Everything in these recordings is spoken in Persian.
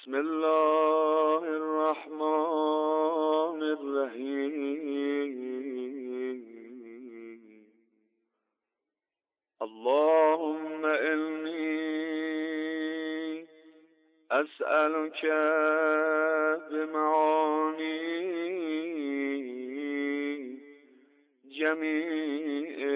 بسم الله الرحمن الرحیم. اللهم انی اسألك بمعانی جمیع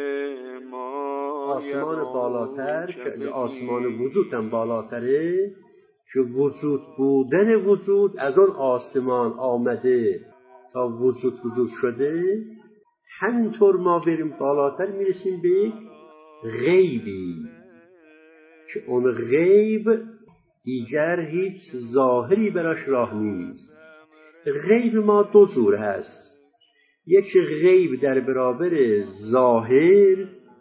ما آسمان بالاتر که از آسمان وجود هم بالاتره، که وجود بودن وجود از اون آسمان آمده تا وجود شده. همینطور ما بریم بالاتر میرسیم به یک غیبی که اون غیب دیگر هیچ ظاهری براش راه نیست. غیب ما دو جور هست. یک غیب در برابر ظاهر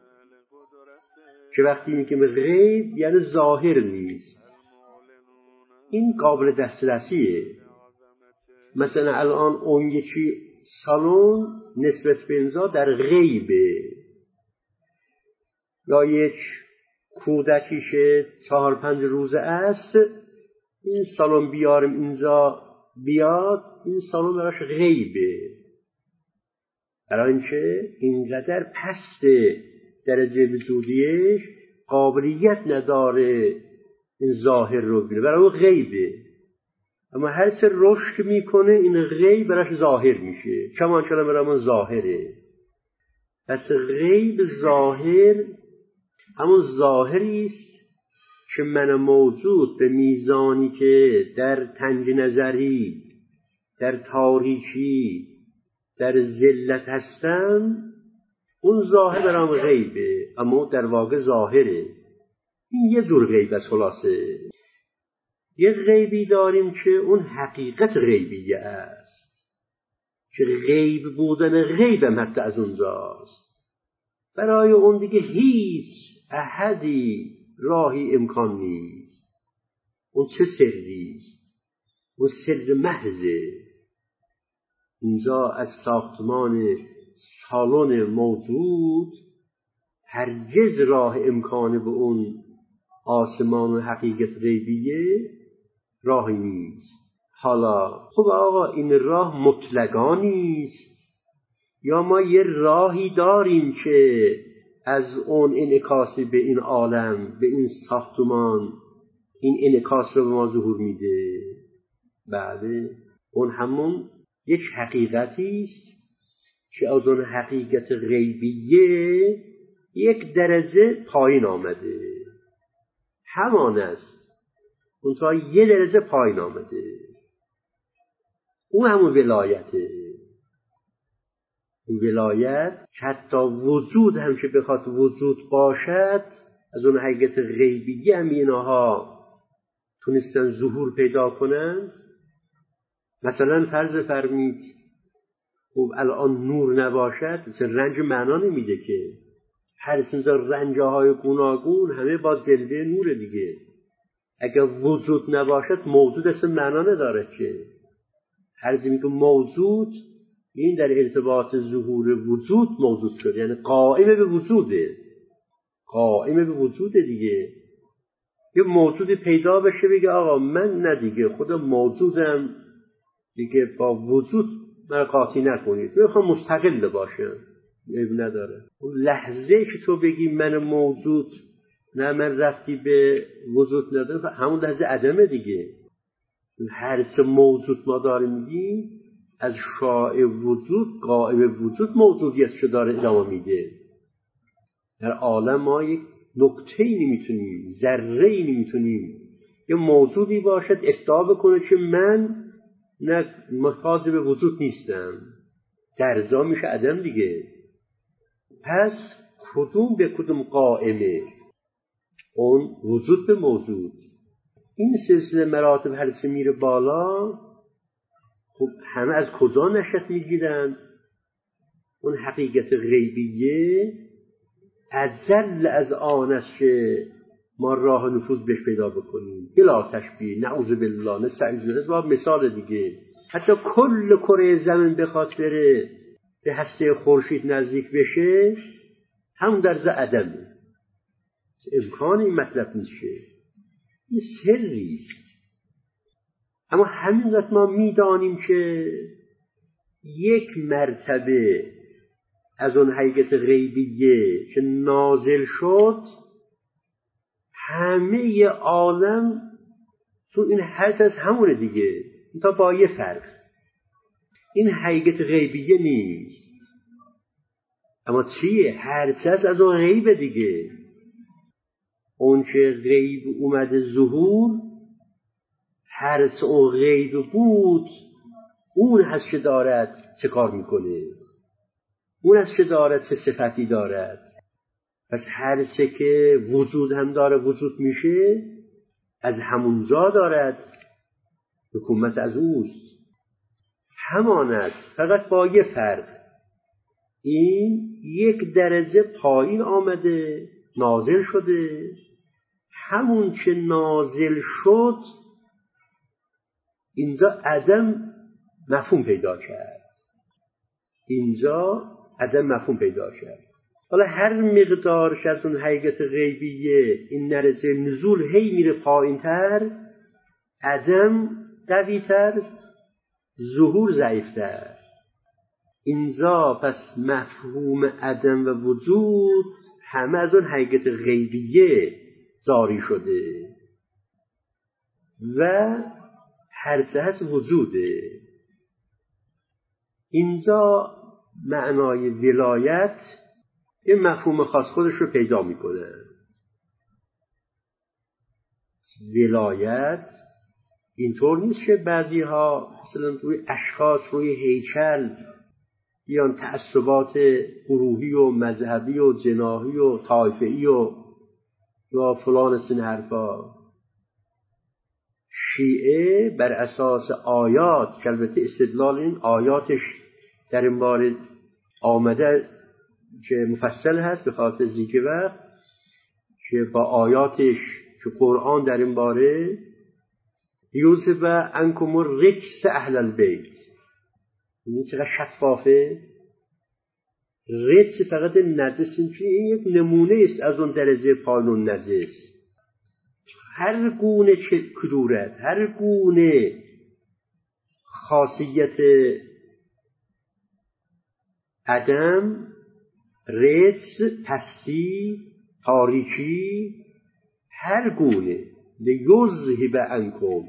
که وقتی میگیم غیب یعنی ظاهر نیست، این قابل دسترسیه. مثلا الان اون یکی سالن نسبت به اینجا در غیبه، یا یک کودکیش 4-5 روزه است، این سالن بیارم اینجا بیاد، این سالن براش غیبه، برای اینکه اینقدر پست درجه وجودیش قابلیت نداره این ظاهر رو بینه، برای اون غیبه. اما هر چه رشد میکنه این غیب براش ظاهر میشه، کمان کلام برامون ظاهره. پس غیب ظاهر همون ظاهری است که من موجود به میزانی که در تنگ نظری، در تاریکی، در ذلت هستم، اون ظاهر برام غیبه، اما در واقع ظاهره. این یه جور غیب است. خلاصه یه غیبی داریم که اون حقیقت غیبیه است، که غیب بودن غیب هم حتی از اونجاست. برای اون دیگه هیچ احدی راهی امکان نیست. اون چه سریست؟ اون سر محضه. اینجا از ساختمان سالن موجود هرگز راه امکان به اون آسمان و حقیقت غیبیه راهی نیست. حالا خب آقا این راه مطلقا نیست، یا ما یه راهی داریم که از اون انعکاسی به این عالم، به این ساختمان، این انعکاس رو به ما ظهور میده؟ بله، اون همون یک حقیقتی است که از اون حقیقت غیبیه یک درجه پایین آمده، همان است، اون تا یه درجه پایین آمده. اون همون ولایته. اون ولایت حتی وجود هم که بخواد وجود باشد، از اون حقیقت غیبیه هم اینها تونستن ظهور پیدا کنن. مثلا فرض فرمید خب الان نور نباشد، رنج معنا نمیده که. هر سنجا رنجه های گوناگون همه با جلوه نور دیگه. اگر وجود نباشد موجود اصلا معنا نداره که. هر چیزی که موجود این در ارتباط ظهور وجود موجود شده، یعنی قائم به وجوده، قائم به وجوده دیگه. یه موجودی پیدا بشه بگه آقا من نه دیگه خدا موجودم دیگه، با وجود من قاطی نکنید، میخوام مستقل باشم، عیب نداره. اون لحظه که تو بگی من موجود، نه من رفتی به وجود ندارم، همون لحظه عدمه دیگه. هر چه موجود ما داریم میگیم از شایع وجود، قائم وجود موجودیتشو داره ادامه میده. در عالم ما یک نقطه‌ای نمیتونیم، ذره‌ای نمیتونیم یه موجودی باشد ادعا بکنه که من نه محتاج به وجود نیستم، درجا میشه عدم دیگه. پس کدوم به کدوم قائمه؟ اون وجود به موجود. این سلسله مراتب هر چه میره بالا، خب همه از کجا نشأت میگیرن؟ اون حقیقت غیبیه اجل از آن است که ما راه نفوذ بهش پیدا بکنیم. بلا تشبیه، نعوذ بالله، نستعیذ بالله. با مثال دیگه، حتی کل کره زمین بخواد بره به هسته خورشید نزدیک بشه، هم در ذات عدمه، امکان این مطلب نیست. این سریست. اما همینقدر ما میدانیم که یک مرتبه از اون حقیقت غیبیه که نازل شد، همه عالم تو این حد از همونه دیگه، تا با یه فرق. این حقیقت غیبیه نیست، اما چیه؟ هر چیز از اون غیبه دیگه. اون که غیب اومده ظهور، هر چه اون غیب بود، اون هست که دارد چه کار میکنه، اون هست که دارد چه صفتی دارد. پس هر چه که وجود هم داره وجود میشه، از همونجا دارد حکومت از اوست. همان است، فقط با یه فرق. این یک درجه پایین آمده، نازل شده. همون که نازل شد اینجا عدم مفهوم پیدا کرد. اینجا عدم مفهوم پیدا کرد. حالا هر مقدار که از اون حقیقت غیبیه این درجه نزول هی میره پایین تر، عدم قوی تر، ظهور ضعیفتر. اینجا پس مفهوم عدم و وجود همه از اون حقیقت غیبیه جاری شده و هر چه هست وجوده. اینجا معنای ولایت این مفهوم خاص خودش رو پیدا میکنه. ولایت اینطور نیست که بعضی ها مثلا روی اشخاص، روی هیکل بیان تعصبات گروهی و مذهبی و جناحی و طایفه‌ای و یا فلان سن حرفا. شیعه بر اساس آیات که البته استدلال این آیاتش در این باره آمده که مفصل هست به خاطر ذکر وقت، که با آیاتش که قرآن در این باره یوسف عنکم الرجس اهل البیت، این چقدر شفافه. رجس فقط نجس، این یک نمونه است از اون درجه پایین نجس. هر گونه کدورت، هر گونه خاصیت عدم، رجس، پستی، تاریکی، هر گونه لیذهب عنکم،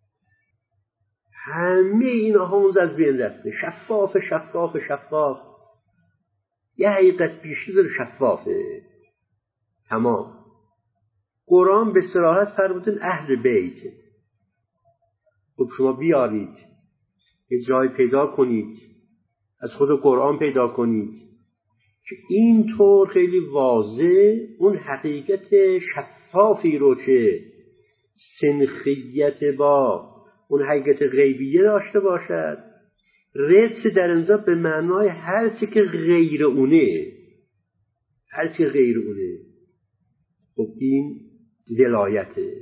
همه اینا همون از بین رفته. شفاف شفاف شفاف، یه حقیقت بیشتر شفافه. تمام. قرآن به صراحت فرمودن اهل بیت. خب شما بیارید یه جای پیدا کنید، از خود قرآن پیدا کنید که اینطور خیلی واضح اون حقیقت شفافی رو که سنخیت با اون حقیقت غیبیه داشته باشد. رجس در اینجا به معنای هر چی که غیر اونه، هر چی غیر اونه. خب این ولایته.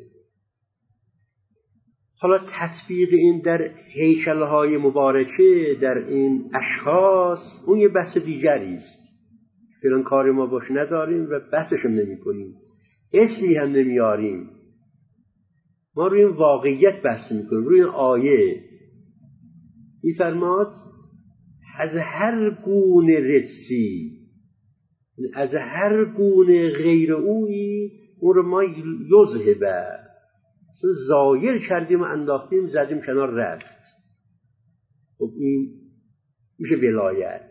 حالا تطبیق این در هیکل‌های مبارکه، در این اشخاص، اون یه بحث دیگری است. فلان کار ما باش نداریم و بحثش هم نمی کنیم، اسمی هم نمیاریم. ما روی این واقعیت بحث میکنیم، روی این آیه میفرماد از هر گونه رجسی، از هر گونه غیر اویی، اون رو ما یذهب زایر کردیم و انداختیم، زدیم کنار، رفت. خب این میشه ولایت.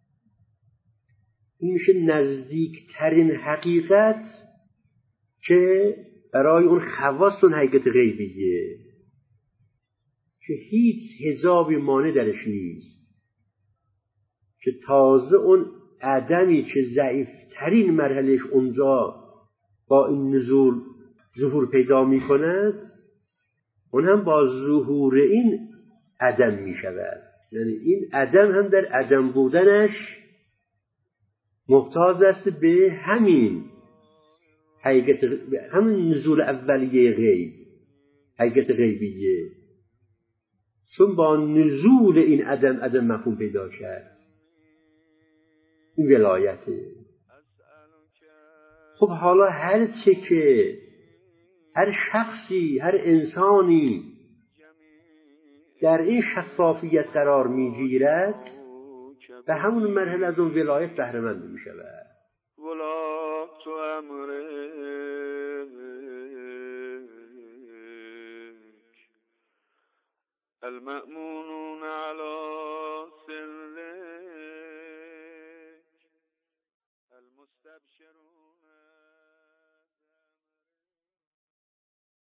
این میشه نزدیکترین حقیقت که برای اون خواص اون حقیقت غیبیه که هیچ حجابی مانع درش نیست، که تازه اون عدمی که ضعیفترین مرحلهش اونجا با این نزول ظهور پیدا می کند، اون هم با ظهور این عدم می شود. یعنی این عدم هم در عدم بودنش محتاج است به همین حقیقت، همین نزول اولیه غیب، حقیقت غیبیه. چون با نزول این عدم مفهوم پیدا کرد، این ولایته. خب حالا هر چه که هر شخصی، هر انسانی در این شفافیت قرار میگیرد به همون مرحله از اون ولایت بهره مند میشود. ولات و امرک المأمونون